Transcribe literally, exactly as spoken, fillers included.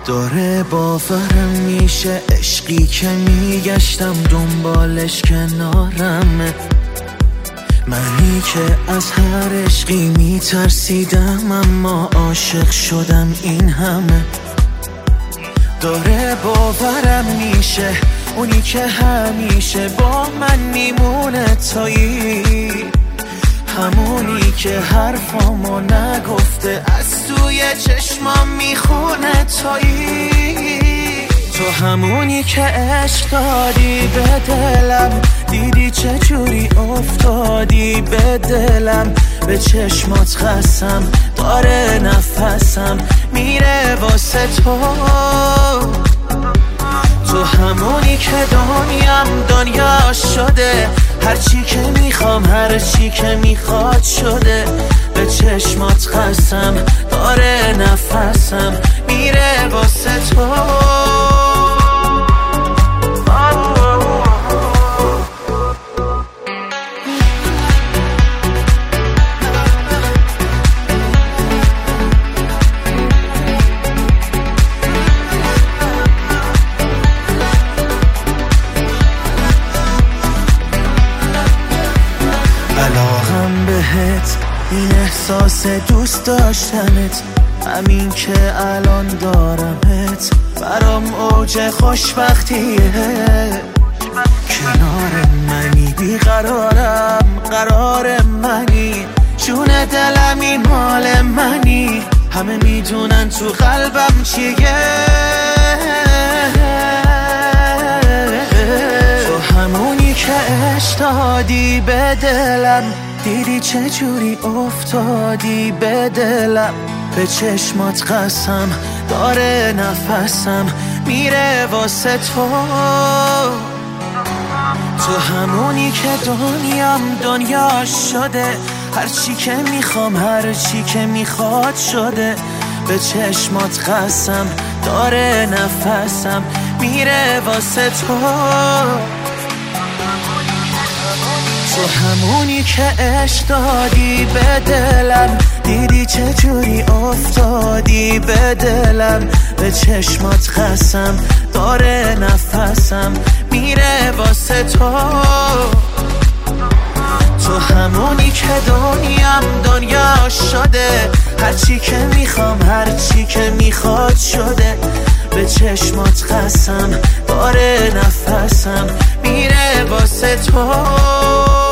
داره باورم میشه عشقی که میگشتم دنبالش کنارمه، منی که از هر عشقی میترسیدم اما عاشق شدم این همه. داره باورم میشه اونی که همیشه با من میمونه تایی، همونی که حرفامو نگفته از توی چشمام میخونه تایی. تو همونی که عشق دادی به دلم، دیدی چجوری افتادی به دلم، به چشمات قسم داره نفسم میره واسه تو. تو همونی که دنیام دنیا شده، هرچی که میخوام هرچی که میخواد شده، به چشمات قسم داره نفسم میره واسه تو. علاقم بهت این احساس دوست داشتنت، همین که الان دارمت برام اوج خوشبختیه. کنار منی بیقرارم قرار منی، جون دلمی مال منی، همه میدونن تو قلبم چیه. تو همونی که عشق دادی به دلم، دیدی چجوری افتادی به دلم، به چشمات قسم داره نفسم میره واسه تو. تو همونی که دنیام دنیا شده، هرچی که میخوام هرچی که میخواد شده، به چشمات قسم داره نفسم میره واسه تو. تو همونی که عشق دادی به دلم، دیدی چجوری افتادی به دلم، به چشمات قسم داره نفسم میره واسه تو. تو همونی که دنیام دنیا شده، هرچی که میخوام هرچی که میخواد شده، به چشمات قسم داره نفسم میره واسه تو.